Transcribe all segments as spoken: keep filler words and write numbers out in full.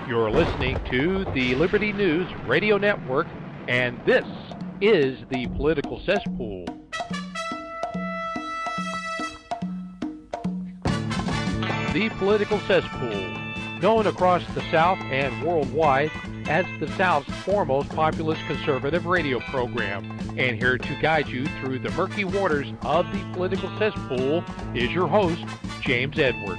You're listening to the Liberty News Radio Network, and this is the Political Cesspool. The Political Cesspool, known across the South and worldwide as the South's foremost populist conservative radio program. And here to guide you through the murky waters of the Political Cesspool is your host, James Edwards.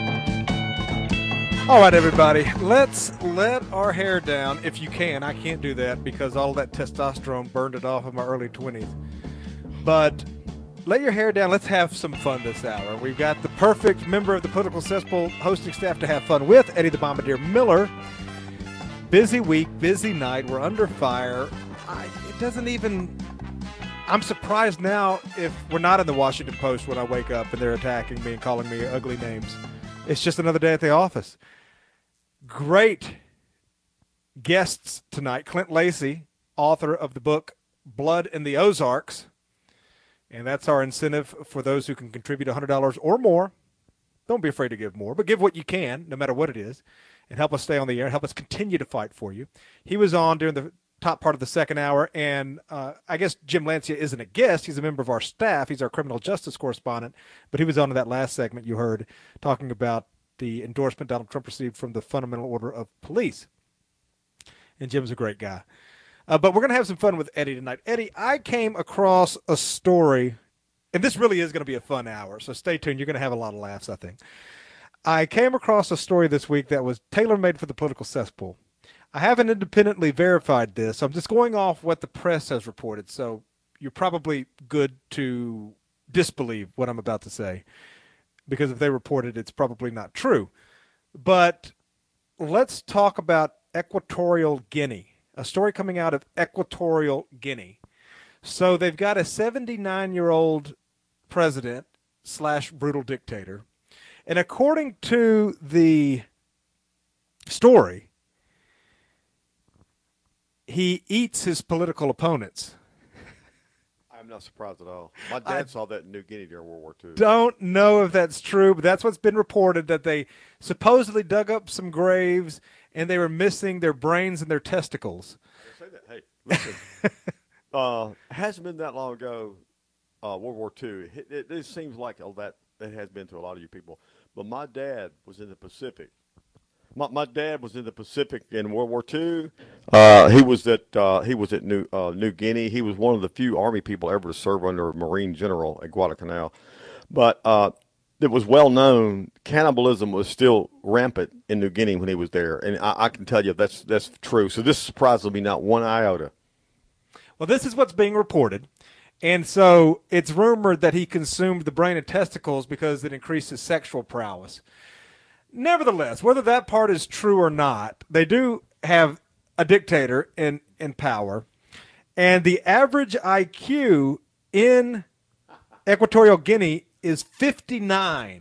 All right, everybody, let's let our hair down if you can. I can't do that because all that testosterone burned it off in my early twenties. But let your hair down. Let's have some fun this hour. We've got the perfect member of the Political Cesspool hosting staff to have fun with, Eddie the Bombardier Miller. Busy week, busy night. We're under fire. I, it doesn't even... I'm surprised now if we're not in the Washington Post when I wake up and they're attacking me and calling me ugly names. It's just another day at the office. Great guests tonight. Clint Lacy, author of the book Blood in the Ozarks. And that's our incentive for those who can contribute one hundred dollars or more. Don't be afraid to give more, but give what you can, no matter what it is, and help us stay on the air, help us continue to fight for you. He was on during the top part of the second hour, and uh, I guess Jim Lancia isn't a guest. He's a member of our staff. He's our criminal justice correspondent, but he was on in that last segment you heard talking about the endorsement Donald Trump received from the Fundamental Order of Police. And Jim's a great guy. Uh, but we're going to have some fun with Eddie tonight. Eddie, I came across a story, and this really is going to be a fun hour, so stay tuned. You're going to have a lot of laughs, I think. I came across a story this week that was tailor-made for the Political Cesspool. I haven't independently verified this. So I'm just going off what the press has reported, so you're probably good to disbelieve what I'm about to say, because if they report it, it's probably not true. But let's talk about Equatorial Guinea, a story coming out of Equatorial Guinea. So they've got a seventy-nine-year-old president slash brutal dictator. And according to the story, he eats his political opponents. I'm not surprised at all. My dad I saw that in New Guinea during World War Two. Don't know if that's true, but that's what's been reported, that they supposedly dug up some graves and they were missing their brains and their testicles. Say that. Hey, listen. uh, it hasn't been that long ago, uh, World War Two. It, it, it seems like all that it has been to a lot of you people. But my dad was in the Pacific. My, my dad was in the Pacific in World War Two. Uh, he was at uh, he was at New uh, New Guinea. He was one of the few Army people ever to serve under a Marine general at Guadalcanal. But uh, it was well known cannibalism was still rampant in New Guinea when he was there, and I, I can tell you that's that's true. So this surprises me not one iota. Well, this is what's being reported. And so it's rumored that he consumed the brain and testicles because it increased his sexual prowess. Nevertheless, whether that part is true or not, they do have a dictator in, in power. And the average I Q in Equatorial Guinea is fifty-nine.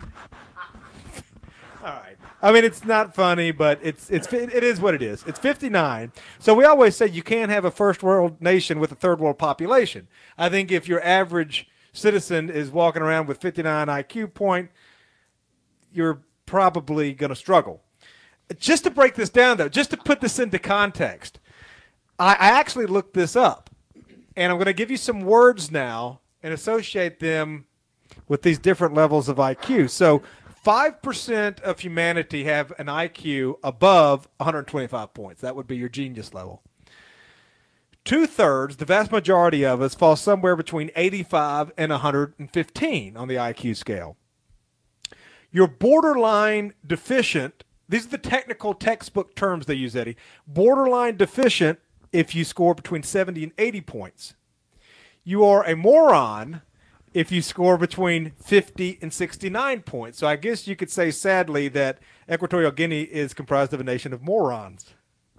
All right. I mean, it's not funny, but it's it's it is what it is. It's fifty-nine. So we always say you can't have a first world nation with a third world population. I think if your average citizen is walking around with fifty-nine I Q point, you're probably going to struggle. Just to break this down, though, just to put this into context, I, I actually looked this up, and I'm going to give you some words now and associate them with these different levels of I Q. So five percent of humanity have an I Q above one hundred twenty-five points. That would be your genius level. Two-thirds, the vast majority of us, fall somewhere between eighty-five and one hundred fifteen on the I Q scale. You're borderline deficient. These are the technical textbook terms they use, Eddie. Borderline deficient if you score between seventy and eighty points. You are a moron if you score between fifty and sixty-nine points. So I guess you could say, sadly, that Equatorial Guinea is comprised of a nation of morons.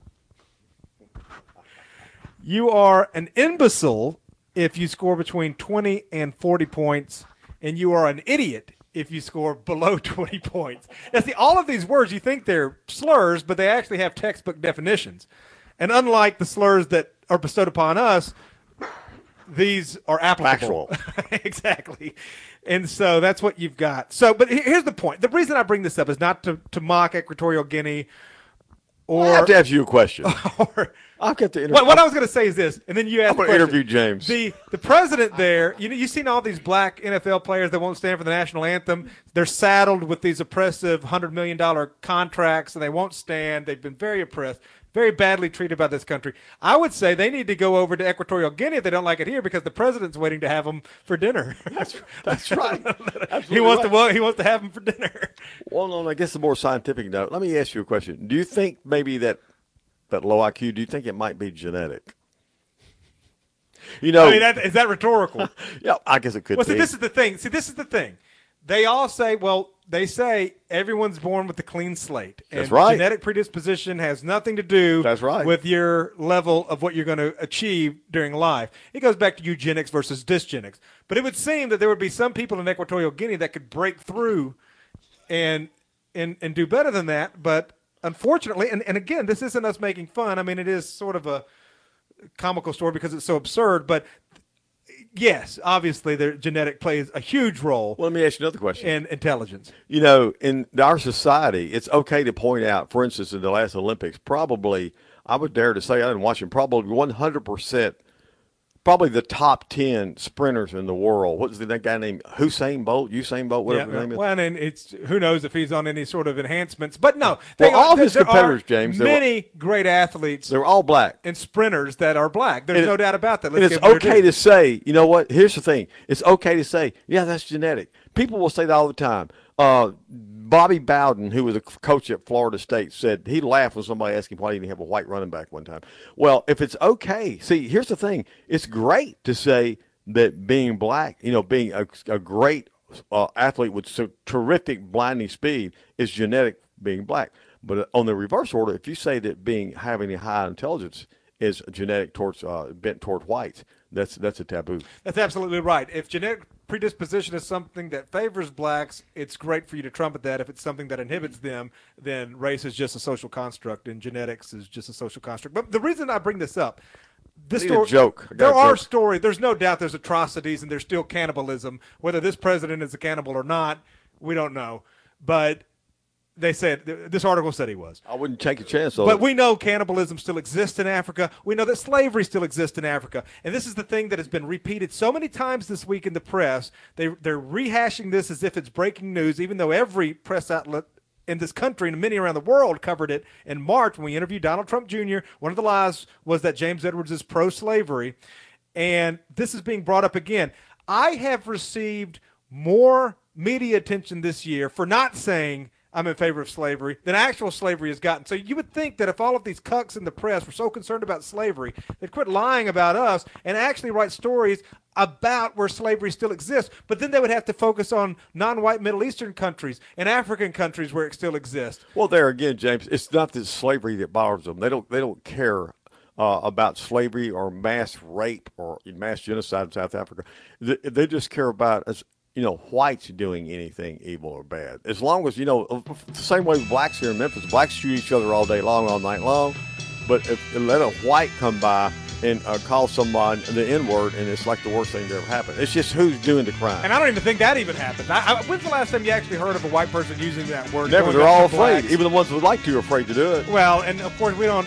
You are an imbecile if you score between twenty and forty points, and you are an idiot if you score below twenty points. Now, see, all of these words, you think they're slurs, but they actually have textbook definitions. And unlike the slurs that are bestowed upon us, these are applicable. Exactly. And so that's what you've got. So, but here's the point. The reason I bring this up is not to, to mock Equatorial Guinea or I have to ask you a question. or I've got to interview. what, what I was going to say is this, and then you ask I'm going the to question. interview James. The the president there, you know, you've seen all these black N F L players that won't stand for the national anthem. They're saddled with these oppressive one hundred million dollars contracts, and they won't stand. They've been very oppressed, very badly treated by this country. I would say they need to go over to Equatorial Guinea if they don't like it here, because the president's waiting to have them for dinner. That's, that's right. he wants right. to well, he wants to have them for dinner. Well, on I guess a more scientific note, let me ask you a question. Do you think maybe that that low I Q, do you think it might be genetic? You know, I mean, that, is that rhetorical? Yeah, I guess it could Well, be. see, this is the thing. See, this is the thing. They all say, well, they say everyone's born with a clean slate. And That's right. Genetic predisposition has nothing to do That's right. with your level of what you're going to achieve during life. It goes back to eugenics versus dysgenics. But it would seem that there would be some people in Equatorial Guinea that could break through and and and do better than that. But unfortunately, and, and again, this isn't us making fun. I mean, it is sort of a comical story because it's so absurd. But yes, obviously, their genetic plays a huge role well, let me ask you another question. in intelligence. You know, in our society, it's okay to point out, for instance, in the last Olympics, probably, I would dare to say, I didn't watch them, probably one hundred percent, probably the top ten sprinters in the world. What was the that guy named Usain Bolt? Usain Bolt, whatever Yeah, his name is. well, and it's who knows if he's on any sort of enhancements. But no, they Well, all there, his there competitors, are James, they were- many great athletes They were all black. and sprinters that are black. There's And no it- doubt about that. And Let's it's give them their okay due. to say, you know what, here's the thing. It's okay to say, yeah, that's genetic. People will say that all the time. Uh, Bobby Bowden, who was a coach at Florida State, said he laughed when somebody asked him why he didn't have a white running back one time. Well, if it's okay, see, here's the thing. It's great to say that being black, you know, being a, a great uh, athlete with so terrific blinding speed is genetic being black. But on the reverse order, if you say that being having a high intelligence is genetic towards uh, bent toward whites, that's that's a taboo. That's absolutely right. If genetic predisposition is something that favors blacks, it's great for you to trumpet that. If it's something that inhibits them, then race is just a social construct and genetics is just a social construct. But the reason I bring this up, this I need a story, joke. I got there a are joke. stories. There's no doubt there's atrocities and there's still cannibalism. Whether this president is a cannibal or not, we don't know. But they said this article said he was. I wouldn't take a chance on But it. we know cannibalism still exists in Africa. We know that slavery still exists in Africa. And this is the thing that has been repeated so many times this week in the press. They, they're rehashing this as if it's breaking news, even though every press outlet in this country and many around the world covered it in March when we interviewed Donald Trump Junior One of the lies was that James Edwards is pro-slavery. And this is being brought up again. I have received more media attention this year for not saying I'm in favor of slavery than actual slavery has gotten. So you would think that if all of these cucks in the press were so concerned about slavery, they'd quit lying about us and actually write stories about where slavery still exists. But then they would have to focus on non-white Middle Eastern countries and African countries where it still exists. Well, there again, James, it's not the slavery that bothers them. They don't. They don't care uh, about slavery or mass rape or mass genocide in South Africa. They, they just care about us. You know, whites doing anything evil or bad. As long as, you know, the same way blacks here in Memphis, blacks shoot each other all day long, all night long. But if, let a white come by and uh, call someone the N-word, and it's like the worst thing that ever happened. It's just who's doing the crime. And I don't even think that even happened. I, I, when's the last time you actually heard of a white person using that word? Never. Going They're back all to afraid. blacks? Even the ones who would like to are afraid to do it. Well, and of course we don't,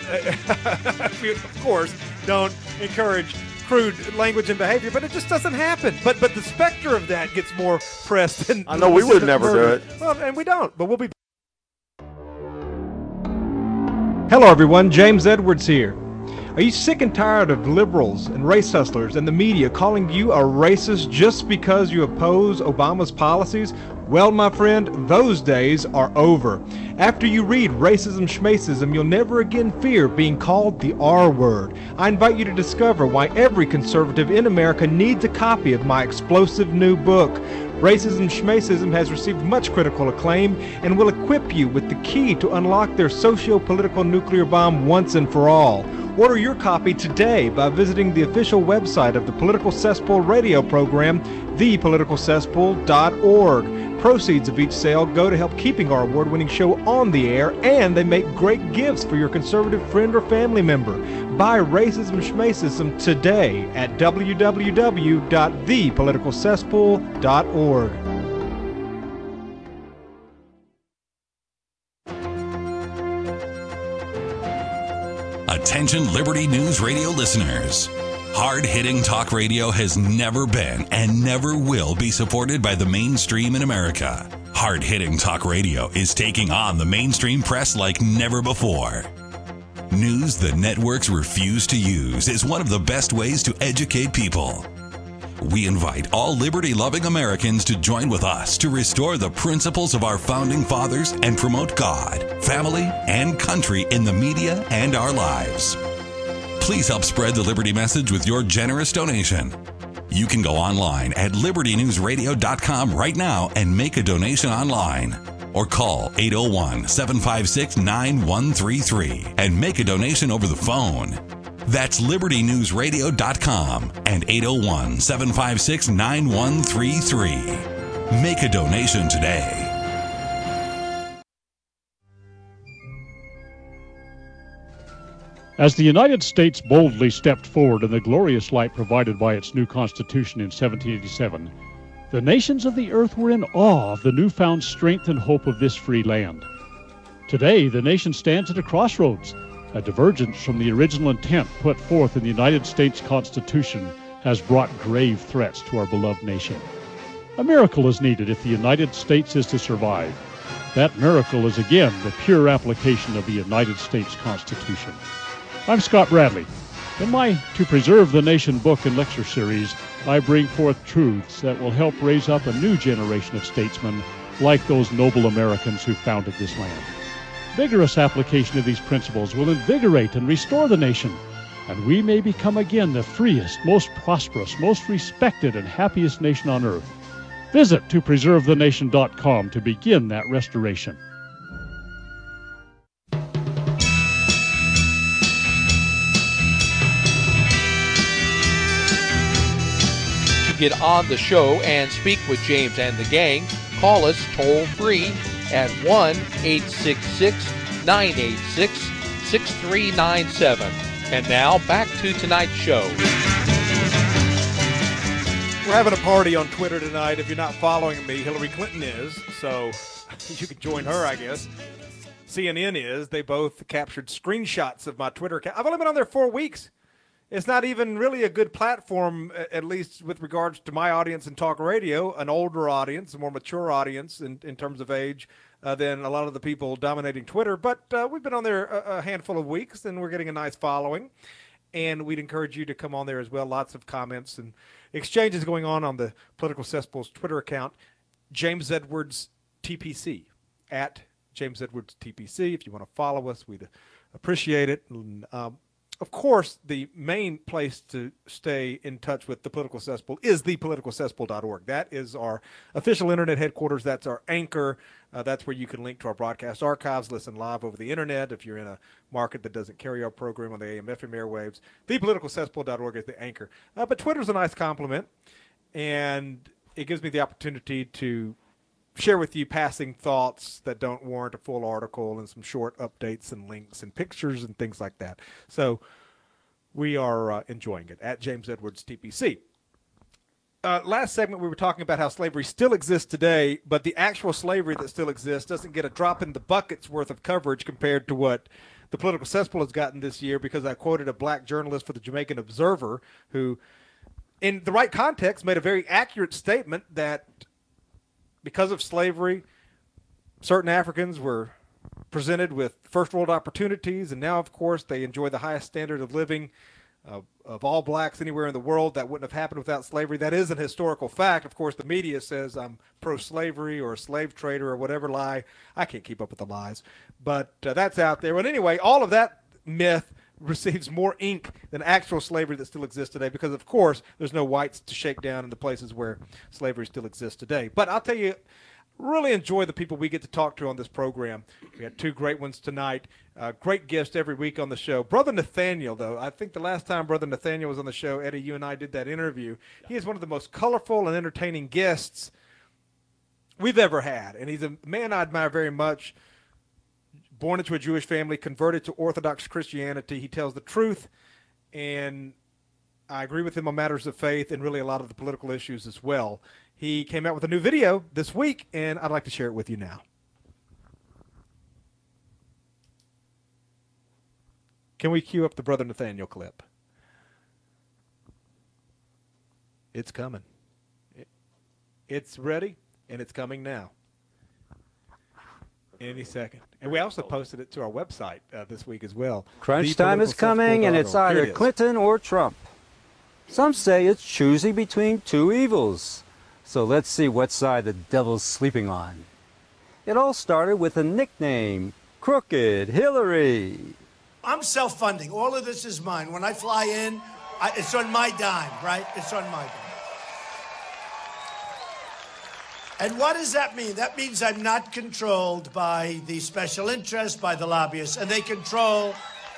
we, of course, don't encourage crude language and behavior, but it just doesn't happen. But but the specter of that gets more press than I know we would never do murder. it. Well, and we don't, but we'll be. Hello, everyone. James Edwards here. Are you sick and tired of liberals and race hustlers and the media calling you a racist just because you oppose Obama's policies? Well, my friend, those days are over. After you read Racism Schmacism, you'll never again fear being called the R word. I invite you to discover why every conservative in America needs a copy of my explosive new book. Racism Schmacism has received much critical acclaim and will equip you with the key to unlock their socio-political nuclear bomb once and for all. Order your copy today by visiting the official website of the Political Cesspool radio program, the political cesspool dot org. Proceeds of each sale go to help keeping our award-winning show on the air, and they make great gifts for your conservative friend or family member. Buy Racism Schmacism today at w w w dot the political cesspool dot org. Attention Liberty News Radio listeners. Hard-hitting talk radio has never been and never will be supported by the mainstream in America. Hard-hitting talk radio is taking on the mainstream press like never before. News the networks refuse to use is one of the best ways to educate people. We invite all liberty-loving Americans to join with us to restore the principles of our founding fathers and promote God, family, and country in the media and our lives. Please help spread the Liberty message with your generous donation. You can go online at liberty news radio dot com right now and make a donation online. Or call eight oh one, seven five six, nine one three three and make a donation over the phone. That's liberty news radio dot com and eight oh one, seven five six, nine one three three. Make a donation today. As the United States boldly stepped forward in the glorious light provided by its new Constitution in seventeen eighty-seven, the nations of the earth were in awe of the newfound strength and hope of this free land. Today, the nation stands at a crossroads. A divergence from the original intent put forth in the United States Constitution has brought grave threats to our beloved nation. A miracle is needed if the United States is to survive. That miracle is again the pure application of the United States Constitution. I'm Scott Bradley. In my To Preserve the Nation book and lecture series, I bring forth truths that will help raise up a new generation of statesmen like those noble Americans who founded this land. Vigorous application of these principles will invigorate and restore the nation, and we may become again the freest, most prosperous, most respected, and happiest nation on earth. Visit to preserve the nation dot com to begin that restoration. Get on the show and speak with James and the gang, call us toll free at one eight six six, nine eight six, six three nine seven. And now back to tonight's show. We're having a party on Twitter tonight. If you're not following me, Hillary Clinton is, so you can join her, I guess. C N N is. They both captured screenshots of my Twitter account. I've only been on there four weeks. It's not even really a good platform, at least with regards to my audience in talk radio, an older audience, a more mature audience in, in terms of age uh, than a lot of the people dominating Twitter. But uh, we've been on there a, a handful of weeks, and we're getting a nice following. And we'd encourage you to come on there as well. Lots of comments and exchanges going on on the Political Cesspool's Twitter account, James Edwards T P C, at James Edwards T P C. If you want to follow us, we'd appreciate it. And, um, Of course, the main place to stay in touch with the Political Cesspool is the political cesspool dot org. That is our official internet headquarters. That's our anchor. Uh, that's where you can link to our broadcast archives, listen live over the internet if you're in a market that doesn't carry our program on the A M F M airwaves. the political cesspool dot org is the anchor. Uh, but Twitter's a nice compliment, and it gives me the opportunity to share with you passing thoughts that don't warrant a full article and some short updates and links and pictures and things like that. So we are uh, enjoying it at James Edwards T P C. Uh, last segment we were talking about how slavery still exists today, but the actual slavery that still exists doesn't get a drop in the bucket's worth of coverage compared to what the Political Cesspool has gotten this year, because I quoted a black journalist for the Jamaican Observer who, in the right context, made a very accurate statement that because of slavery, certain Africans were presented with first world opportunities, and now, of course, they enjoy the highest standard of living uh, of all blacks anywhere in the world. That wouldn't have happened without slavery. That is an historical fact. Of course, the media says I'm pro-slavery or a slave trader or whatever lie. I can't keep up with the lies, but uh, that's out there. But anyway, all of that myth receives more ink than actual slavery that still exists today, because, of course, there's no whites to shake down in the places where slavery still exists today. But I'll tell you, really enjoy the people we get to talk to on this program. We had two great ones tonight. Uh, great guests every week on the show. Brother Nathaniel, though, I think the last time Brother Nathaniel was on the show, Eddie, you and I did that interview. He is one of the most colorful and entertaining guests we've ever had, and he's a man I admire very much. Born into a Jewish family, converted to Orthodox Christianity. He tells the truth, and I agree with him on matters of faith and really a lot of the political issues as well. He came out with a new video this week, and I'd like to share it with you now. Can we cue up the Brother Nathaniel clip? It's coming. It, it's ready, and it's coming now. Any second. And we also posted it to our website uh, this week as well. Crunch time is coming, and it's either it Clinton or Trump. Some say it's choosing between two evils. So let's see what side the devil's sleeping on. It all started with a nickname, Crooked Hillary. I'm self-funding. All of this is mine. When I fly in, I, it's on my dime, right? It's on my dime. And what does that mean? That means I'm not controlled by the special interests, by the lobbyists, and they control...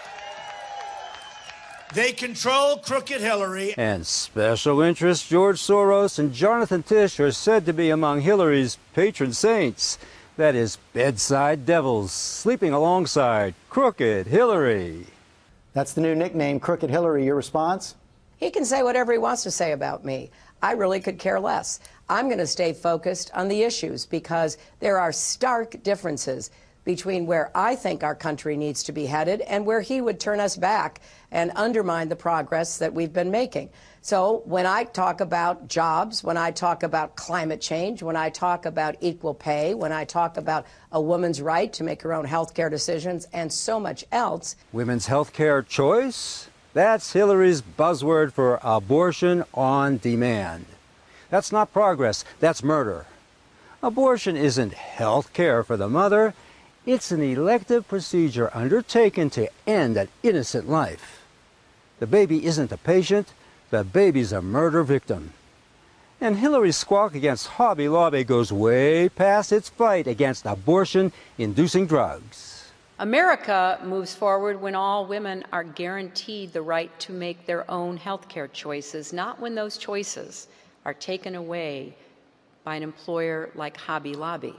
They control Crooked Hillary. And special interests George Soros and Jonathan Tish are said to be among Hillary's patron saints. That is, bedside devils sleeping alongside Crooked Hillary. That's the new nickname, Crooked Hillary. Your response? He can say whatever he wants to say about me. I really could care less. I'm going to stay focused on the issues because there are stark differences between where I think our country needs to be headed and where he would turn us back and undermine the progress that we've been making. So when I talk about jobs, when I talk about climate change, when I talk about equal pay, when I talk about a woman's right to make her own health care decisions and so much else. Women's health care choice? That's Hillary's buzzword for abortion on demand. That's not progress, that's murder. Abortion isn't health care for the mother. It's an elective procedure undertaken to end an innocent life. The baby isn't a patient, the baby's a murder victim. And Hillary's squawk against Hobby Lobby goes way past its fight against abortion-inducing drugs. America moves forward when all women are guaranteed the right to make their own health care choices, not when those choices are taken away by an employer like Hobby Lobby.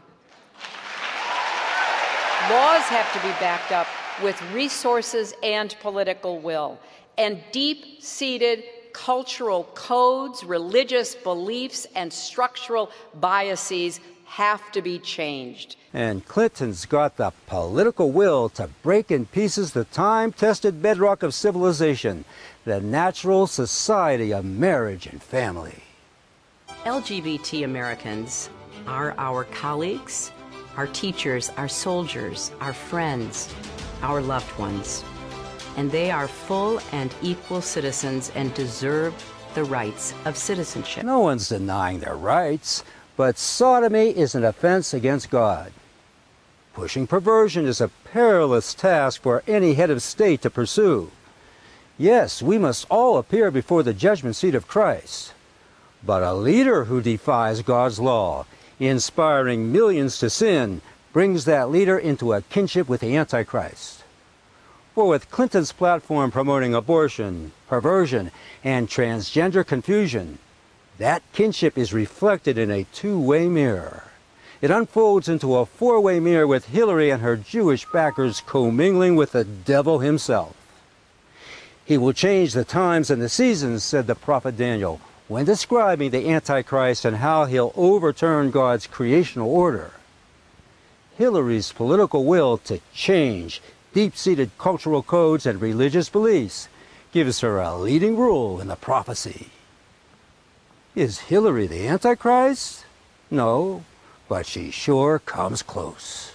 Laws have to be backed up with resources and political will, and deep-seated cultural codes, religious beliefs, and structural biases have to be changed. And Clinton's got the political will to break in pieces the time-tested bedrock of civilization, the natural society of marriage and family. L G B T Americans are our colleagues, our teachers, our soldiers, our friends, our loved ones. And they are full and equal citizens and deserve the rights of citizenship. No one's denying their rights, but sodomy is an offense against God. Pushing perversion is a perilous task for any head of state to pursue. Yes, we must all appear before the judgment seat of Christ. But a leader who defies God's law, inspiring millions to sin, brings that leader into a kinship with the Antichrist. For with Clinton's platform promoting abortion, perversion, and transgender confusion, that kinship is reflected in a two-way mirror. It unfolds into a four-way mirror with Hillary and her Jewish backers commingling with the devil himself. He will change the times and the seasons, said the prophet Daniel, when describing the Antichrist and how he'll overturn God's creational order. Hillary's political will to change deep-seated cultural codes and religious beliefs gives her a leading role in the prophecy. Is Hillary the Antichrist? No, but she sure comes close.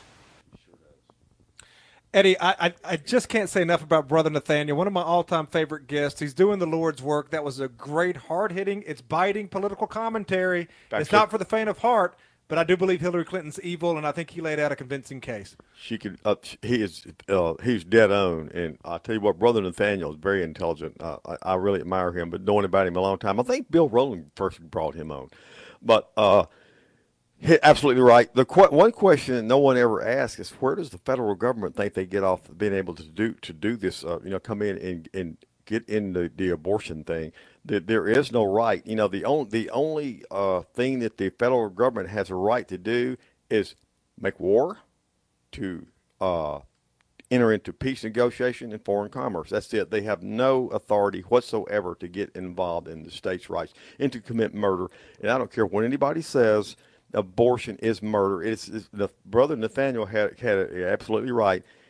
Eddie, I, I I just can't say enough about Brother Nathaniel, one of my all-time favorite guests. He's doing the Lord's work. That was a great, hard-hitting, it's biting political commentary. Back it's to- not for the faint of heart, but I do believe Hillary Clinton's evil, and I think he laid out a convincing case. She could. Uh, he is. Uh, he's dead on, and I tell you what, Brother Nathaniel is very intelligent. Uh, I, I really admire him. But knowing about him a long time, I think Bill Rowland first brought him on. But uh, he, absolutely right. The qu- one question that no one ever asks is, where does the federal government think they get off being able to do to do this? Uh, you know, come in and and get in the, the abortion thing. That there is no right. You know, the only the only uh, thing that the federal government has a right to do is make war, to uh, enter into peace negotiation and foreign commerce. That's it. They have no authority whatsoever to get involved in the states' rights and to commit murder. And I don't care what anybody says. Abortion is murder. It's, it's the brother Nathaniel had had it absolutely right.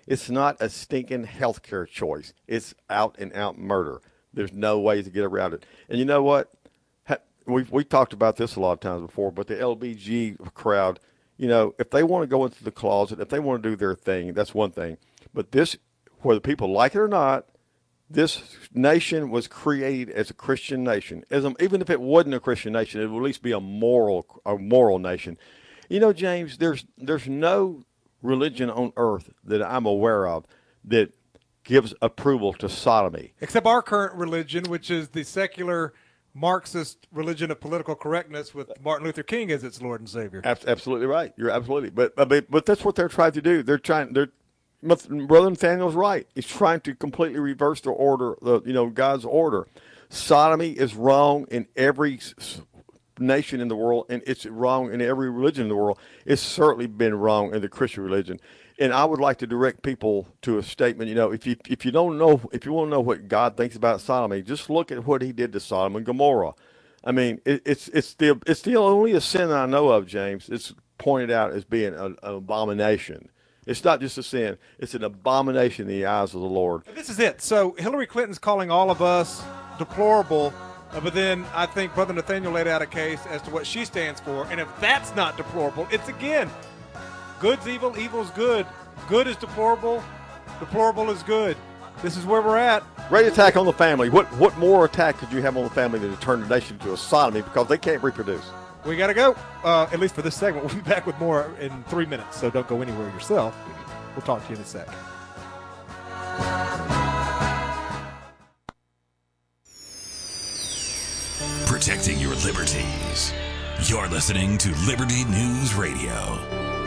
It's not a stinking healthcare choice. It's out and out murder. There's no way to get around it. And you know what? We've we talked about this a lot of times before, but the L B G crowd, you know, if they want to go into the closet, if they want to do their thing, that's one thing. But this, whether people like it or not, this nation was created as a Christian nation. As a, even if it wasn't a Christian nation, it would at least be a moral, a moral nation. You know, James, there's there's no religion on earth that I'm aware of that gives approval to sodomy, except our current religion, which is the secular Marxist religion of political correctness with Martin Luther King as its Lord and Savior. Absolutely right. You're absolutely. But, but but that's what they're trying to do. They're trying. They're Brother Nathaniel's right. He's trying to completely reverse the order. The you know God's order. Sodomy is wrong in every nation in the world, and it's wrong in every religion in the world. It's certainly been wrong in the Christian religion. And I would like to direct people to a statement. You know, if you if you don't know, if you want to know what God thinks about sodomy, just look at what He did to Sodom and Gomorrah. I mean, it, it's it's the it's the only a sin that I know of, James. It's pointed out as being an, an abomination. It's not just a sin; it's an abomination in the eyes of the Lord. This is it. So Hillary Clinton's calling all of us deplorable, uh, but then I think Brother Nathaniel laid out a case as to what she stands for. And if that's not deplorable, it's again. Good's evil, evil's good. Good is deplorable, deplorable is good. This is where we're at. Great attack on the family. What what more attack could you have on the family than to turn the nation to a sodomy because they can't reproduce? We got to go, uh, at least for this segment. We'll be back with more in three minutes, so don't go anywhere yourself. We'll talk to you in a sec. Protecting your liberties. You're listening to Liberty News Radio.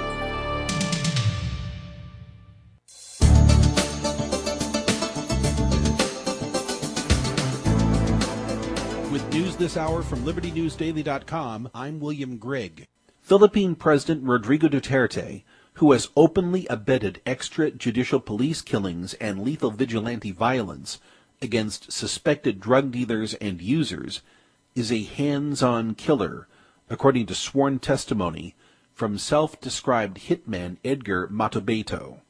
News this hour from Liberty News Daily dot com, I'm William Grigg. Philippine President Rodrigo Duterte, who has openly abetted extrajudicial police killings and lethal vigilante violence against suspected drug dealers and users, is a hands-on killer, according to sworn testimony from self-described hitman Edgar Matobeto.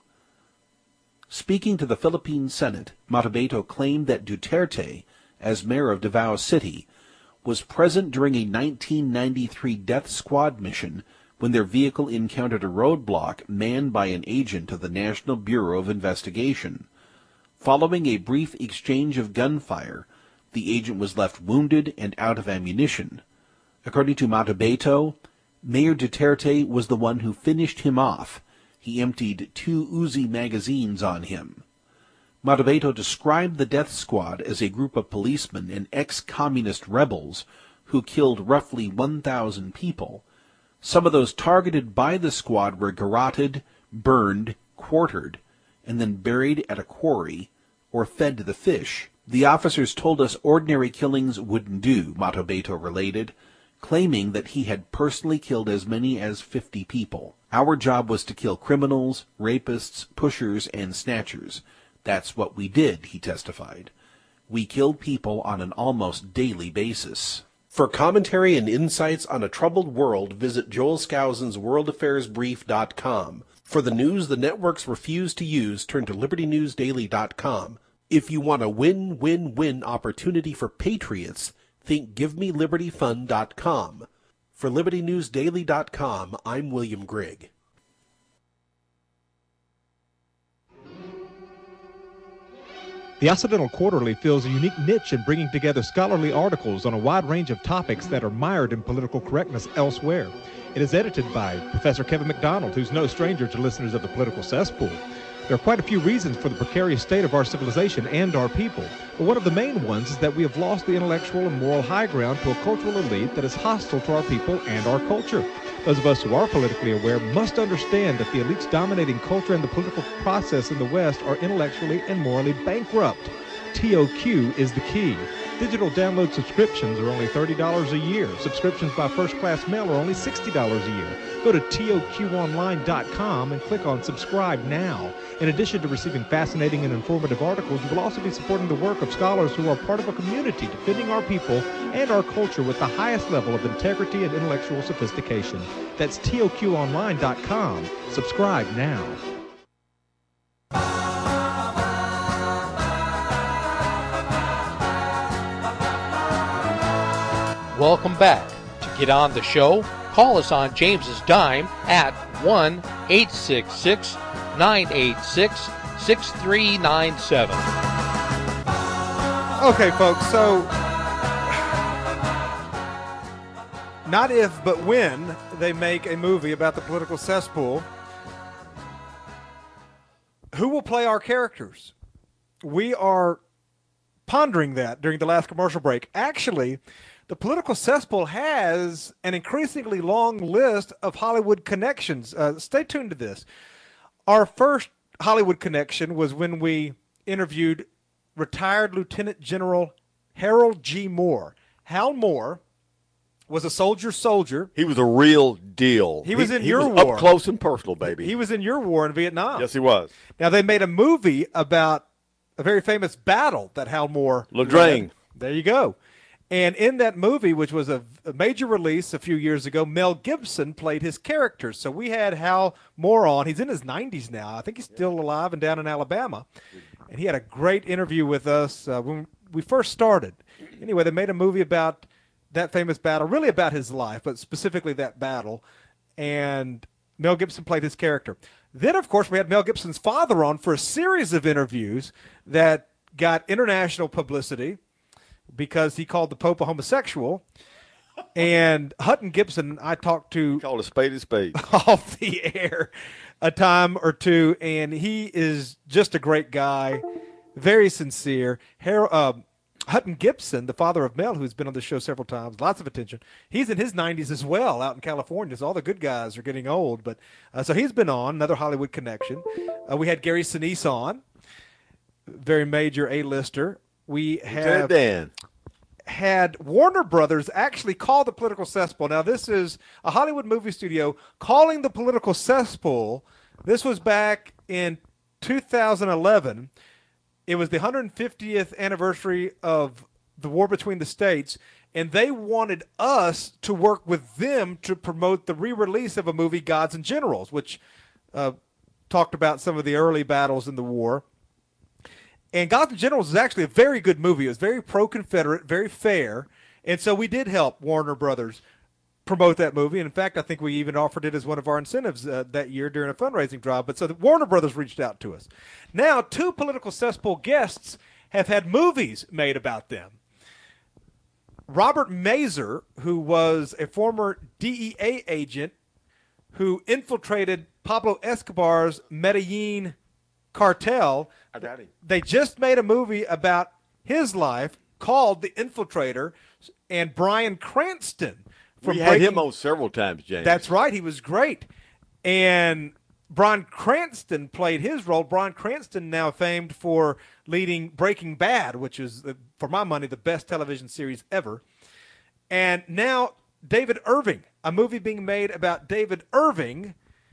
Speaking to the Philippine Senate, Matobeto claimed that Duterte, as mayor of Davao City, was present during a nineteen ninety-three death squad mission when their vehicle encountered a roadblock manned by an agent of the National Bureau of Investigation. Following a brief exchange of gunfire, the agent was left wounded and out of ammunition. According to Matobeto, Mayor Duterte was the one who finished him off. He emptied two Uzi magazines on him. Matobeto described the death squad as a group of policemen and ex-communist rebels who killed roughly one thousand people. Some of those targeted by the squad were garroted, burned, quartered, and then buried at a quarry or fed to the fish. The officers told us ordinary killings wouldn't do, Matobeto related, claiming that he had personally killed as many as fifty people. Our job was to kill criminals, rapists, pushers, and snatchers. That's what we did, he testified. We killed people on an almost daily basis. For commentary and insights on a troubled world, visit Joel Skousen's world affairs brief dot com. For the news the networks refuse to use, turn to Liberty News Daily dot com. If you want a win-win-win opportunity for patriots, think Give Me Liberty Fund dot com. For Liberty News Daily dot com, I'm William Grigg. The Occidental Quarterly fills a unique niche in bringing together scholarly articles on a wide range of topics that are mired in political correctness elsewhere. It is edited by Professor Kevin McDonald, who's no stranger to listeners of the Political Cesspool. There are quite a few reasons for the precarious state of our civilization and our people, but one of the main ones is that we have lost the intellectual and moral high ground to a cultural elite that is hostile to our people and our culture. Those of us who are politically aware must understand that the elites dominating culture and the political process in the West are intellectually and morally bankrupt. T O Q is the key. Digital download subscriptions are only thirty dollars a year. Subscriptions by first-class mail are only sixty dollars a year. Go to T O Q online dot com and click on Subscribe Now. In addition to receiving fascinating and informative articles, you will also be supporting the work of scholars who are part of a community defending our people and our culture with the highest level of integrity and intellectual sophistication. That's T O Q online dot com. Subscribe now. Welcome back. To get on the show, call us on James's dime at one eight six six, nine eight six, six three nine seven. Okay, folks, so not if, but when they make a movie about the political cesspool, who will play our characters? We are pondering that during the last commercial break. Actually, the political cesspool has an increasingly long list of Hollywood connections. Uh, stay tuned to this. Our first Hollywood connection was when we interviewed retired Lieutenant General Harold G. Moore. Hal Moore was a soldier soldier. He was a real deal. He was in he your was war. Up close and personal, baby. He was in your war in Vietnam. Yes, he was. Now, they made a movie about a very famous battle that Hal Moore Ladrang. led. There you go. And in that movie, which was a, a major release a few years ago, Mel Gibson played his character. So we had Hal Moore on. He's in his nineties now. I think he's still alive and down in Alabama. And he had a great interview with us uh, when we first started. Anyway, they made a movie about that famous battle, really about his life, but specifically that battle. And Mel Gibson played his character. Then, of course, we had Mel Gibson's father on for a series of interviews that got international publicity because he called the Pope a homosexual. And Hutton Gibson, I talked to he called a spade a spade off the air a time or two, and he is just a great guy, very sincere. Har- uh, Hutton Gibson, the father of Mel, who's been on the show several times, lots of attention. He's in his nineties as well, out in California. So all the good guys are getting old, but uh, so he's been on, another Hollywood connection. Uh, we had Gary Sinise on, very major A-lister. We have Dan. had Warner Brothers actually call the political cesspool. Now, this is a Hollywood movie studio calling the political cesspool. This was back in two thousand eleven. It was the one hundred fiftieth anniversary of the war between the states, and they wanted us to work with them to promote the re-release of a movie, Gods and Generals, which uh, talked about some of the early battles in the war. And Gods and Generals is actually a very good movie. It was very pro-Confederate, very fair, and so we did help Warner Brothers promote that movie. And in fact, I think we even offered it as one of our incentives uh, that year during a fundraising drive. But so the Warner Brothers reached out to us. Now, two political cesspool guests have had movies made about them. Robert Mazer, who was a former D E A agent who infiltrated Pablo Escobar's Medellin cartel. I got him. They just made a movie about his life called The Infiltrator, and Bryan Cranston. We had Breaking, him on several times, James. That's right. He was great. And Bryan Cranston played his role. Bryan Cranston, now famed for leading Breaking Bad, which is, for my money, the best television series ever. And now David Irving, a movie being made about David Irving.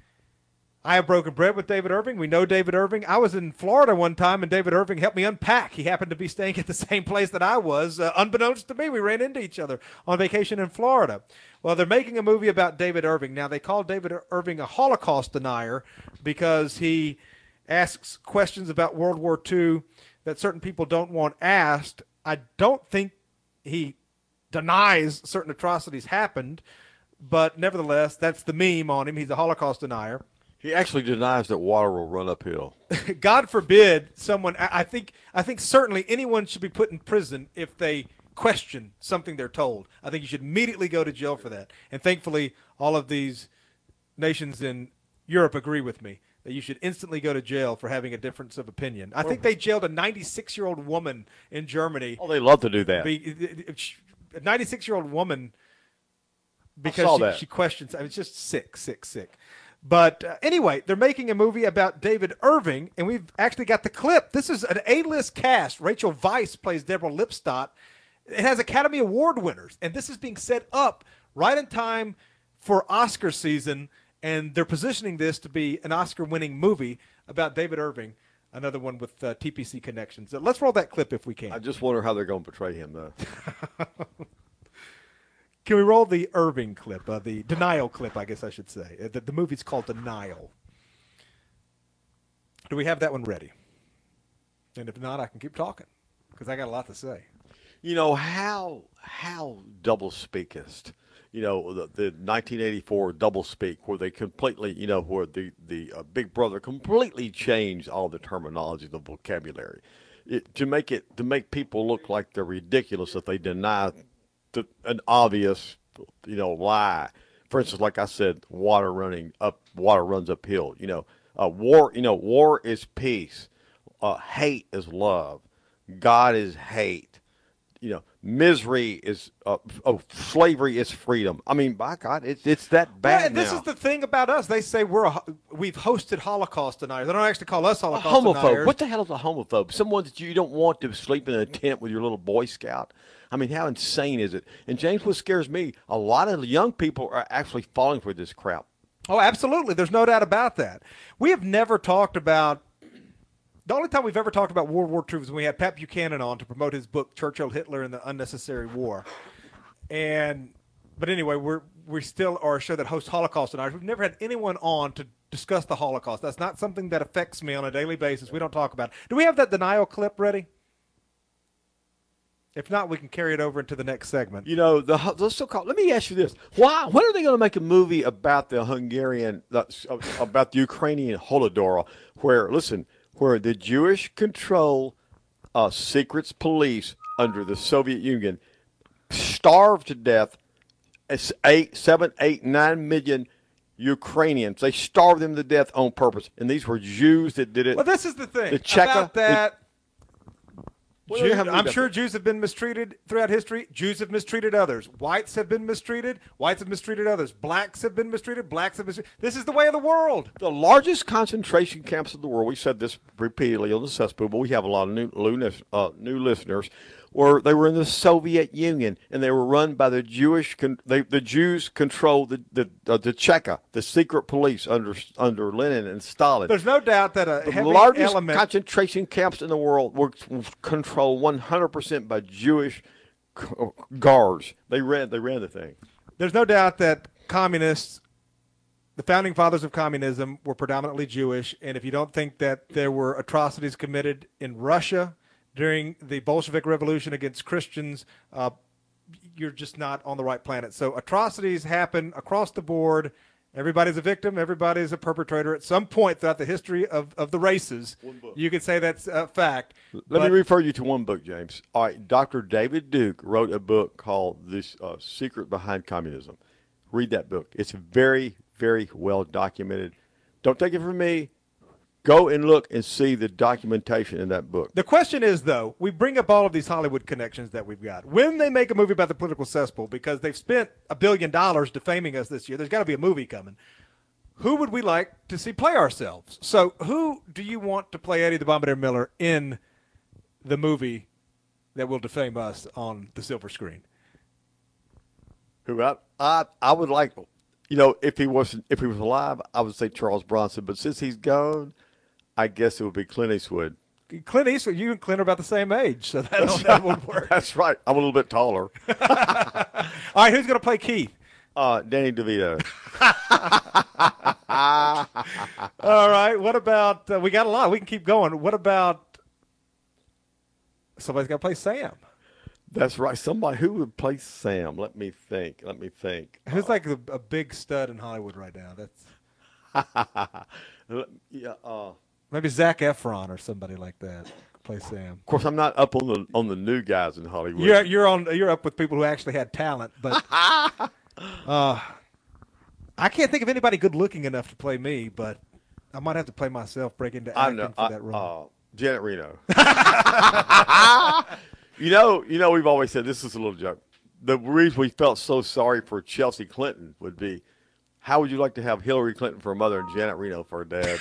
I have broken bread with David Irving. We know David Irving. I was in Florida one time, and David Irving helped me unpack. He happened to be staying at the same place that I was. Uh, unbeknownst to me, we ran into each other on vacation in Florida. Well, they're making a movie about David Irving. Now, they call David Irving a Holocaust denier because he asks questions about World War Two that certain people don't want asked. I don't think he denies certain atrocities happened, but nevertheless, that's the meme on him. He's a Holocaust denier. He actually denies that water will run uphill. God forbid someone. I think. I think certainly anyone should be put in prison if they question something they're told. I think you should immediately go to jail for that. And thankfully, all of these nations in Europe agree with me that you should instantly go to jail for having a difference of opinion. I think they jailed a ninety-six-year-old woman in Germany. Oh, they love to do that. A ninety-six-year-old woman because I saw she, that. she questions. I mean, it's just sick, sick, sick. But uh, anyway, they're making a movie about David Irving, and we've actually got the clip. This is an A-list cast. Rachel Weisz plays Deborah Lipstadt. It has Academy Award winners, and this is being set up right in time for Oscar season, and they're positioning this to be an Oscar-winning movie about David Irving, another one with uh, T P C connections. So let's roll that clip if we can. I just wonder how they're going to portray him, though. Can we roll the Irving clip, uh, the Denial clip, I guess I should say. Uh, the, the movie's called Denial. Do we have that one ready? And if not, I can keep talking because I got a lot to say. You know, how how double speakist. You know, the, the nineteen eighty-four double speak, where they completely, you know, where the the uh, Big Brother completely changed all the terminology, the vocabulary, it, to make it to make people look like they're ridiculous if they deny the, an obvious, you know, lie. For instance, like I said, water running up, water runs uphill. You know, uh, war. You know, war is peace. Uh, hate is love. God is hate. You know, misery is uh, oh, slavery is freedom. I mean, by God, it's it's that bad yeah, and this now. is the thing about us. They say we're a, we've hosted Holocaust deniers. They don't actually call us A Holocaust homophobe. deniers. What the hell is a homophobe? Someone that you don't want to sleep in a tent with your little Boy Scout. I mean, how insane is it? And James, what scares me, a lot of young people are actually falling for this crap. Oh, absolutely. There's no doubt about that. We have never talked about. The only time we've ever talked about World War Two was when we had Pat Buchanan on to promote his book Churchill, Hitler, and the Unnecessary War. And but anyway, we're we still are a show that hosts Holocaust deniers. We've never had anyone on to discuss the Holocaust. That's not something that affects me on a daily basis. We don't talk about it. Do we have that denial clip ready? If not, we can carry it over into the next segment. You know, the, the so-called. Let me ask you this: Why? When are they going to make a movie about the Hungarian, uh, about the Ukrainian Holodomor? Where listen. Where the Jewish control uh, secrets police under the Soviet Union starved to death eight, seven, eight, nine million Ukrainians. They starved them to death on purpose, and these were Jews that did it. Well, this is the thing the Czech, about that. Well, Jew, have I'm sure Jews have been mistreated throughout history. Jews have mistreated others. Whites have been mistreated. Whites have mistreated others. Blacks have been mistreated. Blacks have been mistreated. This is the way of the world. The largest concentration camps of the world, we said this repeatedly on the cesspool, but we have a lot of new, uh, new listeners, were they were in the Soviet Union, and they were run by the Jewish, con- they, the Jews controlled the the, uh, the Cheka, the secret police under under Lenin and Stalin. There's no doubt that a the heavy largest element concentration camps in the world were controlled one hundred percent by Jewish guards. They ran they ran the thing. There's no doubt that communists, the founding fathers of communism, were predominantly Jewish, and if you don't think that there were atrocities committed in Russia during the Bolshevik Revolution against Christians, uh, you're just not on the right planet. So atrocities happen across the board. Everybody's a victim. Everybody's a perpetrator at some point throughout the history of, of the races. You could say that's a fact. Let but, me refer you to one book, James. All right, Doctor David Duke wrote a book called "This uh, Secret Behind Communism." Read that book. It's very, very well documented. Don't take it from me. Go and look and see the documentation in that book. The question is, though, we bring up all of these Hollywood connections that we've got. When they make a movie about the political cesspool, because they've spent a billion dollars defaming us this year, there's got to be a movie coming. Who would we like to see play ourselves? So who do you want to play Eddie the Bombardier Miller in the movie that will defame us on the silver screen? Who I I, I would like, you know, if he wasn't if he was alive, I would say Charles Bronson. But since he's gone, I guess it would be Clint Eastwood. Clint Eastwood, you and Clint are about the same age, so that, that would work. That's right. I'm a little bit taller. All right, who's going to play Keith? Uh, Danny DeVito. All right, what about, uh, we got a lot. We can keep going. What about, somebody's got to play Sam. That's right. Somebody who would play Sam. Let me think. Let me think. Who's uh, like a, a big stud in Hollywood right now? That's yeah. Uh, Maybe Zac Efron or somebody like that play Sam. Of course, I'm not up on the on the new guys in Hollywood. You're you're on you're up with people who actually had talent, but uh, I can't think of anybody good looking enough to play me. But I might have to play myself, break into acting know, for I, that role. Uh, Janet Reno. you know, you know, we've always said this is a little joke. The reason we felt so sorry for Chelsea Clinton would be, how would you like to have Hillary Clinton for a mother and Janet Reno for a dad?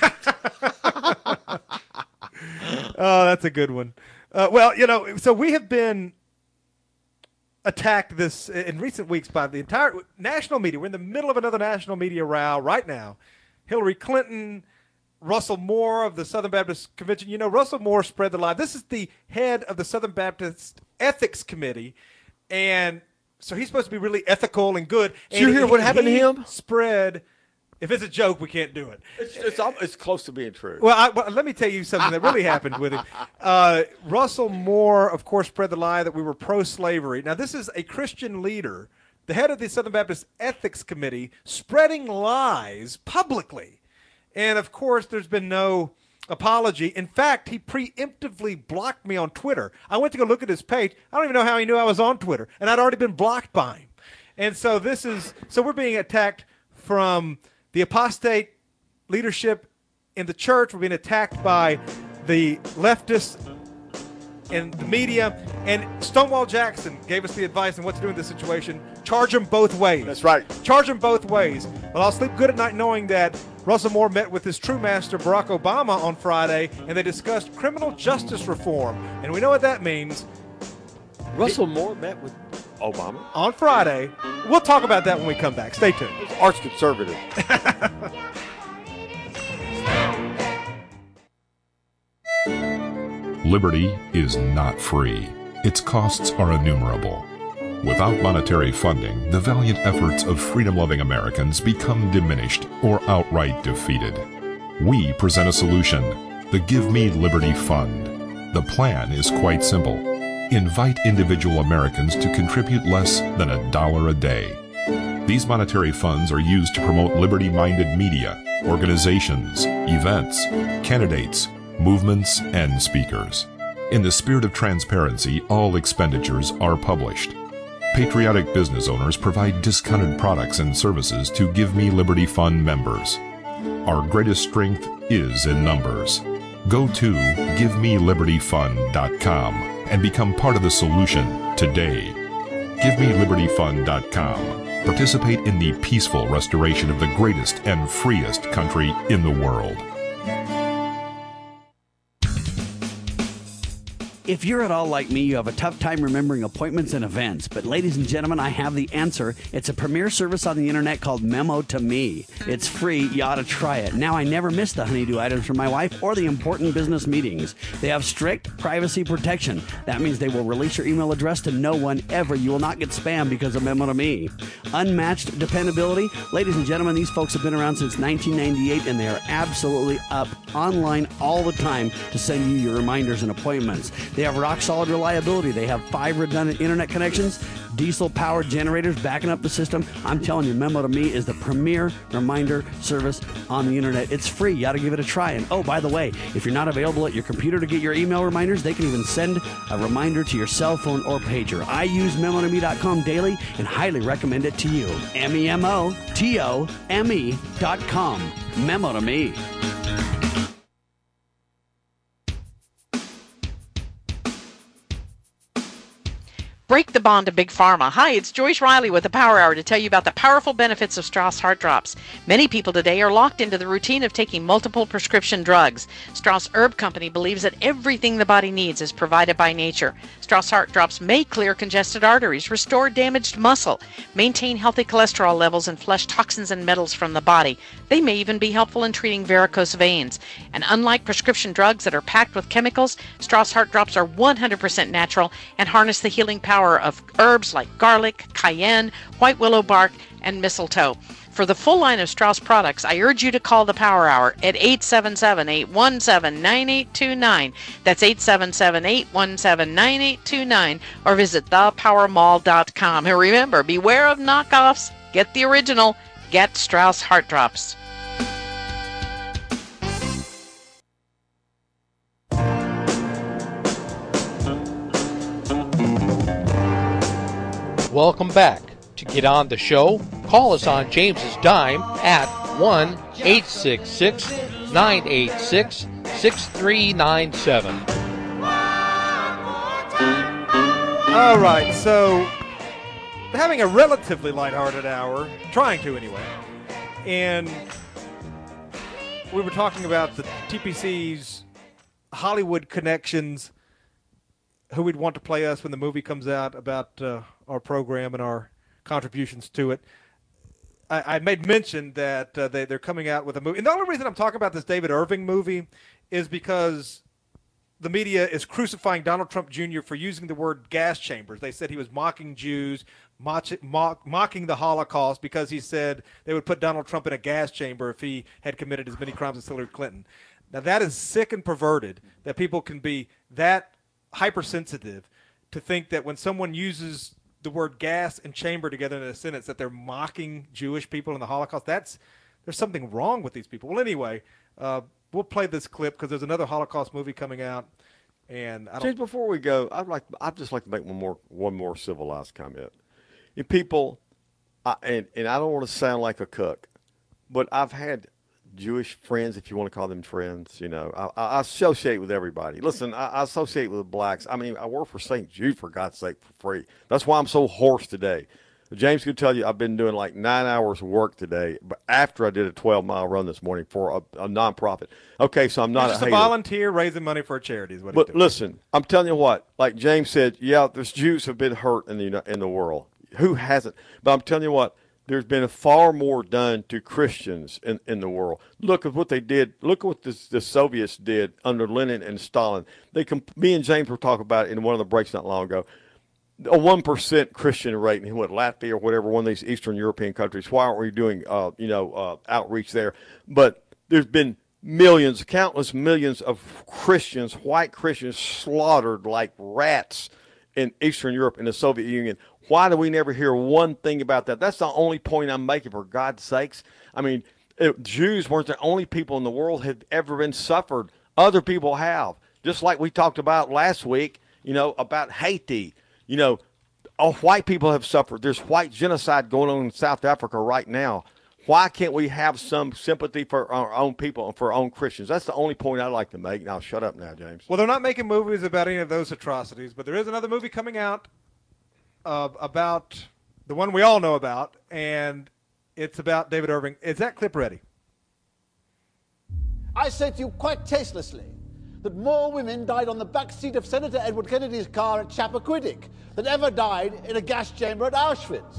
Oh, that's a good one. Uh, well, you know, so we have been attacked this in recent weeks by the entire national media. We're in the middle of another national media row right now. Hillary Clinton, Russell Moore of the Southern Baptist Convention. You know, Russell Moore spread the lie. This is the head of the Southern Baptist Ethics Committee, and so he's supposed to be really ethical and good. Did you and hear he, what happened to he him? Spread If it's a joke, we can't do it. It's, it's, it's close to being true. Well, I, well, let me tell you something that really happened with him. Uh, Russell Moore, of course, spread the lie that we were pro-slavery. Now, this is a Christian leader, the head of the Southern Baptist Ethics Committee, spreading lies publicly. And, of course, there's been no apology. In fact, he preemptively blocked me on Twitter. I went to go look at his page. I don't even know how he knew I was on Twitter, and I'd already been blocked by him. And so this is so we're being attacked from the apostate leadership in the church. We're being attacked by the leftists in the media. And Stonewall Jackson gave us the advice on what to do in this situation. Charge them both ways. That's right. Charge them both ways. Well, I'll sleep good at night knowing that Russell Moore met with his true master, Barack Obama, on Friday, and they discussed criminal justice reform. And we know what that means. Russell Moore met with Obama? On Friday. We'll talk about that when we come back. Stay tuned. Arch conservative. Liberty is not free. Its costs are innumerable. Without monetary funding, the valiant efforts of freedom-loving Americans become diminished or outright defeated. We present a solution, the Give Me Liberty Fund. The plan is quite simple. Invite individual Americans to contribute less than a dollar a day. These monetary funds are used to promote liberty-minded media, organizations, events, candidates, movements, and speakers. In the spirit of transparency, all expenditures are published. Patriotic business owners provide discounted products and services to Give Me Liberty Fund members. Our greatest strength is in numbers. Go to give me liberty fund dot com and become part of the solution today. give me liberty fund dot com. Participate in the peaceful restoration of the greatest and freest country in the world. If you're at all like me, you have a tough time remembering appointments and events. But ladies and gentlemen, I have the answer. It's a premier service on the internet called Memo to Me. It's free. You ought to try it. Now, I never miss the honeydew items for my wife or the important business meetings. They have strict privacy protection. That means they will release your email address to no one ever. You will not get spam because of Memo to Me. Unmatched dependability. Ladies and gentlemen, these folks have been around since nineteen ninety-eight, and they are absolutely up online all the time to send you your reminders and appointments. They have rock-solid reliability. They have five redundant internet connections, diesel-powered generators backing up the system. I'm telling you, Memo to Me is the premier reminder service on the internet. It's free. You ought to give it a try. And oh, by the way, if you're not available at your computer to get your email reminders, they can even send a reminder to your cell phone or pager. I use memo to me dot com daily and highly recommend it to you. M E M O T O M E dot com. Memo to Me. Break the bond of Big Pharma. Hi, it's Joyce Riley with the Power Hour to tell you about the powerful benefits of Strauss Heart Drops. Many people today are locked into the routine of taking multiple prescription drugs. Strauss Herb Company believes that everything the body needs is provided by nature. Strauss Heart Drops may clear congested arteries, restore damaged muscle, maintain healthy cholesterol levels, and flush toxins and metals from the body. They may even be helpful in treating varicose veins. And unlike prescription drugs that are packed with chemicals, Strauss Heart Drops are one hundred percent natural and harness the healing power of herbs like garlic, cayenne, white willow bark, and mistletoe. For the full line of Strauss products, I urge you to call the Power Hour at eight seven seven, eight one seven, nine eight two nine. That's eight seven seven, eight one seven, nine eight two nine, or visit the power mall dot com. And remember, beware of knockoffs. Get the original. Get Strauss Heart Drops. Welcome back. To get on the show, call us on James's dime at one eight six six, nine eight six, six three nine seven. All right, so having a relatively lighthearted hour, trying to anyway, and we were talking about the T P C's Hollywood connections, who we'd want to play us when the movie comes out, about uh, our program and our contributions to it. I, I made mention that uh, they, they're coming out with a movie. And the only reason I'm talking about this David Irving movie is because the media is crucifying Donald Trump Junior for using the word gas chambers. They said he was mocking Jews mock, mock, mocking the Holocaust because he said they would put Donald Trump in a gas chamber if he had committed as many crimes as Hillary Clinton. Now, that is sick and perverted that people can be that hypersensitive to think that when someone uses the word gas and chamber together in a sentence that they're mocking Jewish people in the Holocaust. That's there's something wrong with these people. Well, anyway, uh, we'll play this clip because there's another Holocaust movie coming out. And I don't James, before we go, I'd like I'd just like to make one more one more civilized comment. And people, I, and and I don't want to sound like a cook, but I've had Jewish friends, if you want to call them friends. You know, I, I associate with everybody. Listen, I, I associate with blacks. I mean, I work for Saint Jude, for God's sake, for free. That's why I'm so hoarse today. James could tell you I've been doing like nine hours of work today, but after I did a twelve-mile run this morning for a, a nonprofit. Okay, so I'm not just a, a volunteer raising money for a charity is what But he's doing. listen, I'm telling you what, like James said, yeah, there's Jews have been hurt in the in the world. Who hasn't? But I'm telling you what, there's been far more done to Christians in, in the world. Look at what they did. Look at what this, the Soviets did under Lenin and Stalin. They can, me and James were talking about it in one of the breaks not long ago. A one percent Christian rate in what, Latvia or whatever, one of these Eastern European countries. Why aren't we doing, uh, you know, uh, outreach there? But there's been millions, countless millions of Christians, white Christians, slaughtered like rats in Eastern Europe and the Soviet Union. Why do we never hear one thing about that? That's the only point I'm making, for God's sakes. I mean, it, Jews weren't the only people in the world that had ever been suffered. Other people have. Just like we talked about last week, you know, about Haiti. You know, all white people have suffered. There's white genocide going on in South Africa right now. Why can't we have some sympathy for our own people and for our own Christians? That's the only point I'd like to make. Now, shut up now, James. Well, they're not making movies about any of those atrocities, but there is another movie coming out uh, about the one we all know about, and it's about David Irving. Is that clip ready? I said to you quite tastelessly that more women died on the back seat of Senator Edward Kennedy's car at Chappaquiddick than ever died in a gas chamber at Auschwitz.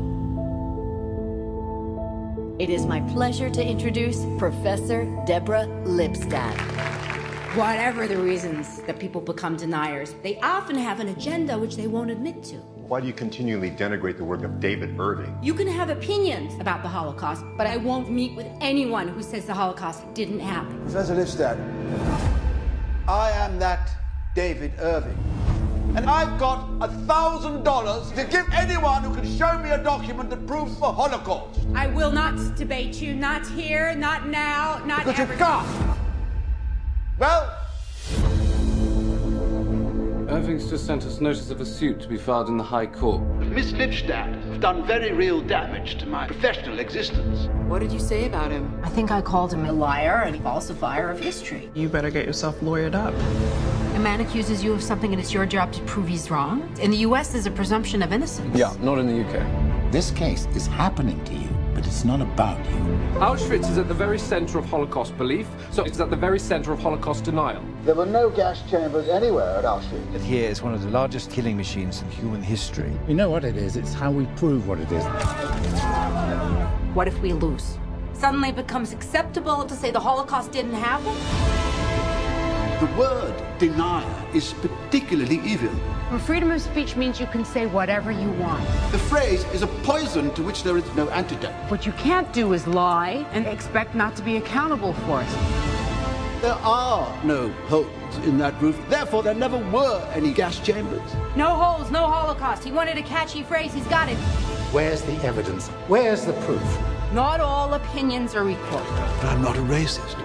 It is my pleasure to introduce Professor Deborah Lipstadt. Whatever the reasons that people become deniers, they often have an agenda which they won't admit to. Why do you continually denigrate the work of David Irving? You can have opinions about the Holocaust, but I won't meet with anyone who says the Holocaust didn't happen. Professor Lipstadt, I am that David Irving. And I've got a thousand dollars to give anyone who can show me a document that proves the Holocaust. I will not debate you, not here, not now, not Because ever. you can't. Well, Irving's just sent us notice of a suit to be filed in the High Court. Miss Lipstadt has done very real damage to my professional existence. What did you say about him? I think I called him a liar and falsifier of history. You better get yourself lawyered up. A man accuses you of something and it's your job to prove he's wrong. In the U S, there's a presumption of innocence. Yeah, not in the U K. This case is happening to you, but it's not about you. Auschwitz is at the very center of Holocaust belief, so it's at the very center of Holocaust denial. There were no gas chambers anywhere at Auschwitz. That here is one of the largest killing machines in human history. We know what it is, it's how we prove what it is. What if we lose? Suddenly it becomes acceptable to say the Holocaust didn't happen? The word denier is particularly evil. Well, freedom of speech means you can say whatever you want. The phrase is a poison to which there is no antidote. What you can't do is lie and expect not to be accountable for it. There are no holes in that roof. Therefore, there never were any gas chambers. No holes, no Holocaust. He wanted a catchy phrase. He's got it. Where's the evidence? Where's the proof? Not all opinions are equal. But I'm not a racist.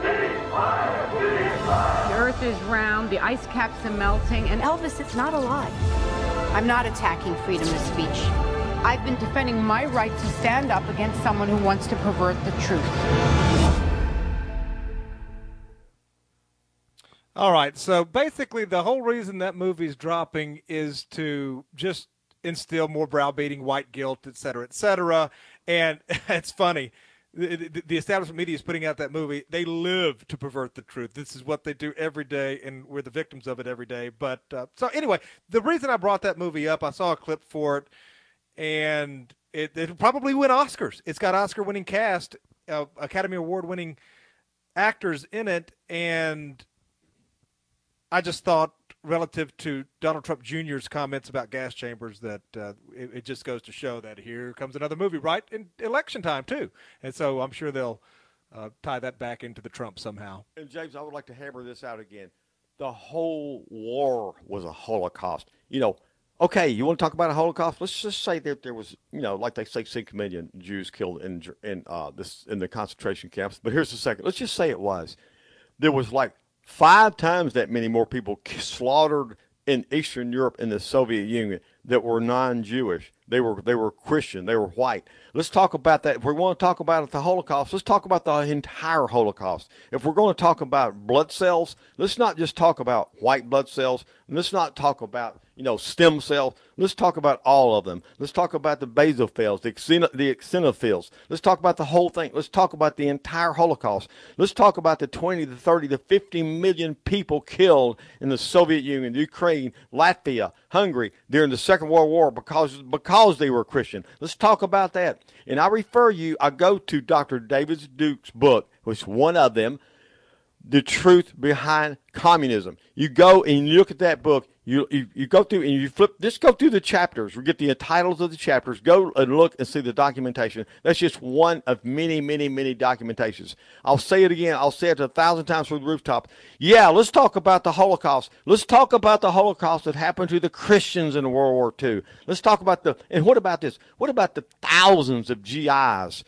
The earth is round, the ice caps are melting, and Elvis, it's not a lie. I'm not attacking freedom of speech. I've been defending my right to stand up against someone who wants to pervert the truth. All right, so basically the whole reason that movie's dropping is to just instill more browbeating, white guilt, et cetera, et cetera. And it's funny. The, the establishment media is putting out that movie. They live to pervert the truth. This is what they do every day, and we're the victims of it every day. But uh, so anyway, the reason I brought that movie up, I saw a clip for it, and it, it'll probably win Oscars. It's got Oscar-winning cast, uh, Academy Award-winning actors in it, and I just thought relative to Donald Trump Junior's comments about gas chambers that uh, it, it just goes to show that here comes another movie right in election time, too. And so I'm sure they'll uh, tie that back into the Trump somehow. And, James, I would like to hammer this out again. The whole war was a Holocaust. You know, okay, you want to talk about a Holocaust? Let's just say that there was, you know, like they say, six million Jews killed in in uh, this in the concentration camps. But here's the second. Let's just say it was. There was like five times that many more people slaughtered in Eastern Europe and the Soviet Union that were non-Jewish. They were they were Christian. They were white. Let's talk about that. If we want to talk about the Holocaust, let's talk about the entire Holocaust. If we're going to talk about blood cells, let's not just talk about white blood cells. Let's not talk about, you know, stem cells. Let's talk about all of them. Let's talk about the basophils, the, exeno- the eosinophils. Let's talk about the whole thing. Let's talk about the entire Holocaust. Let's talk about the twenty to thirty to fifty million people killed in the Soviet Union, Ukraine, Latvia, Hungary during the Second World War because, because they were Christian. Let's talk about that. And I refer you, I go to Doctor David Duke's book, which is one of them, The Truth Behind Communism. You go and you look at that book. You, you you go through and you flip. Just go through the chapters. We get the titles of the chapters. Go and look and see the documentation. That's just one of many, many, many documentations. I'll say it again. I'll say it a thousand times from the rooftop. Yeah, let's talk about the Holocaust. Let's talk about the Holocaust that happened to the Christians in World War Two. Let's talk about the and what about this? What about the thousands of G Is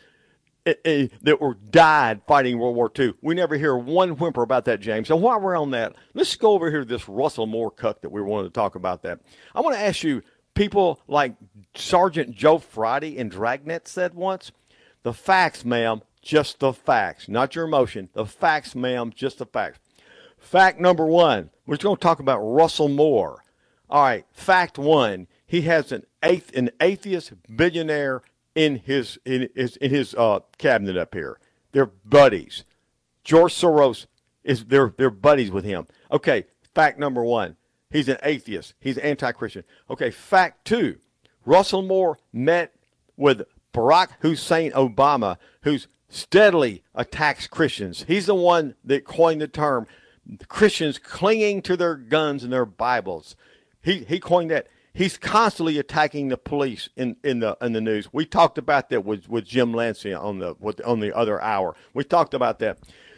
that were died fighting World War Two? We never hear one whimper about that, James. And while we're on that, let's go over here to this Russell Moore cuck that we wanted to talk about that. I want to ask you, people like Sergeant Joe Friday in Dragnet said once, the facts, ma'am, just the facts. Not your emotion. The facts, ma'am, just the facts. Fact number one, we're going to talk about Russell Moore. All right, fact one, he has an, eighth, an atheist billionaire in his in his in his uh, cabinet up here. They're buddies. George Soros is they're they're buddies with him. Okay, fact number one. He's an atheist. He's anti-Christian. Okay, fact two. Russell Moore met with Barack Hussein Obama, who's steadily attacks Christians. He's the one that coined the term Christians clinging to their guns and their Bibles. He he coined that. He's constantly attacking the police in, in the in the news. We talked about that with, with Jim Lancey on the with, on the other hour. We talked about that.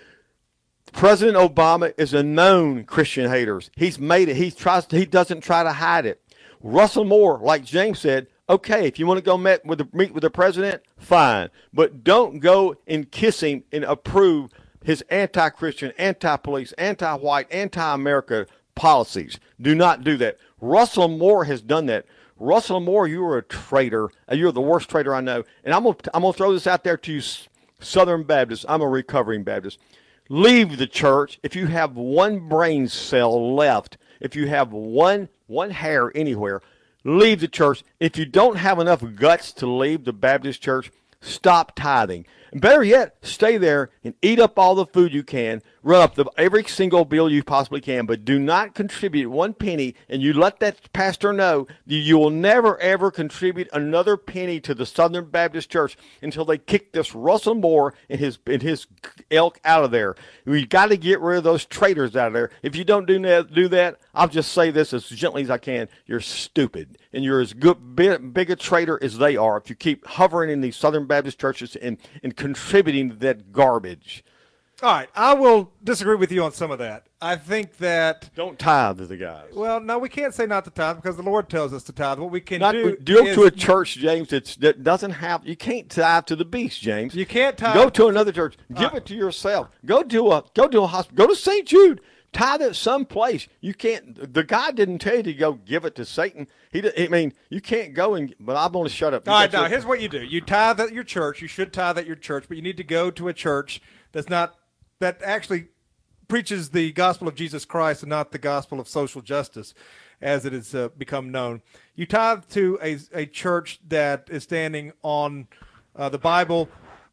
President Obama is a known Christian hater. He's made it. He tries. He doesn't try to hide it. Russell Moore, like James said, okay, if you want to go meet with the, meet with the president, fine, but don't go and kiss him and approve his anti-Christian, anti-police, anti-white, anti-America policies. Do not do that. Russell Moore has done that. Russell Moore, you are a traitor. You're the worst traitor I know. And I'm going I'm to throw this out there to you, Southern Baptists. I'm a recovering Baptist. Leave the church if you have one brain cell left. If you have one one hair anywhere, leave the church. If you don't have enough guts to leave the Baptist church, stop tithing. And better yet, stay there and eat up all the food you can, run up the, every single bill you possibly can, but do not contribute one penny, and you let that pastor know that you will never, ever contribute another penny to the Southern Baptist Church until they kick this Russell Moore and his and his ilk out of there. We've got to get rid of those traitors out of there. If you don't do that, do that, I'll just say this as gently as I can, you're stupid, and you're as good, big, big a traitor as they are if you keep hovering in these Southern Baptist churches and, and contributing to that garbage. All right, I will disagree with you on some of that. I think that don't tithe to the guys. Well, no, we can't say not to tithe because the Lord tells us to tithe. What we can not, do go is, to a church, James, that's, that doesn't have. You can't tithe to the beast, James. You can't tithe. Go to another church. Give uh, it to yourself. Go to a go to a hospital. Go to Saint Jude. Tithe it someplace. You can't. The guy didn't tell you to go give it to Satan. He. I mean, you can't go and. But I'm going to shut up. You All right, now your, here's what you do. You tithe at your church. You should tithe at your church, but you need to go to a church that's not. that actually preaches the gospel of Jesus Christ and not the gospel of social justice, as it has uh, become known. You tithe to a, a church that is standing on uh, the Bible,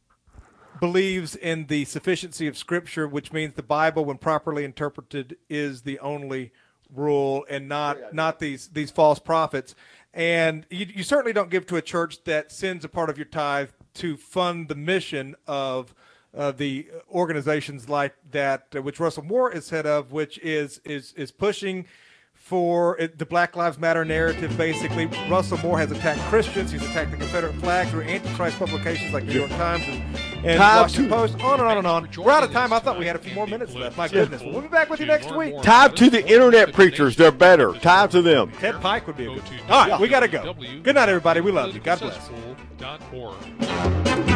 believes in the sufficiency of Scripture, which means the Bible, when properly interpreted, is the only rule and not not these, these false prophets. And you, you certainly don't give to a church that sends a part of your tithe to fund the mission of Uh, the organizations like that, uh, which Russell Moore is head of, which is is is pushing for it, the Black Lives Matter narrative, basically. Russell Moore has attacked Christians. He's attacked the Confederate flag through anti-Christ publications like New York Times and, and Washington Post, on and on and on. We're out of time. I thought we had a few more minutes left. My goodness. We'll be back with you next week. Time to the internet preachers. They're better. Time to them. Ted Pike would be a good. All right, we got to go. Good night, everybody. We love you. God bless.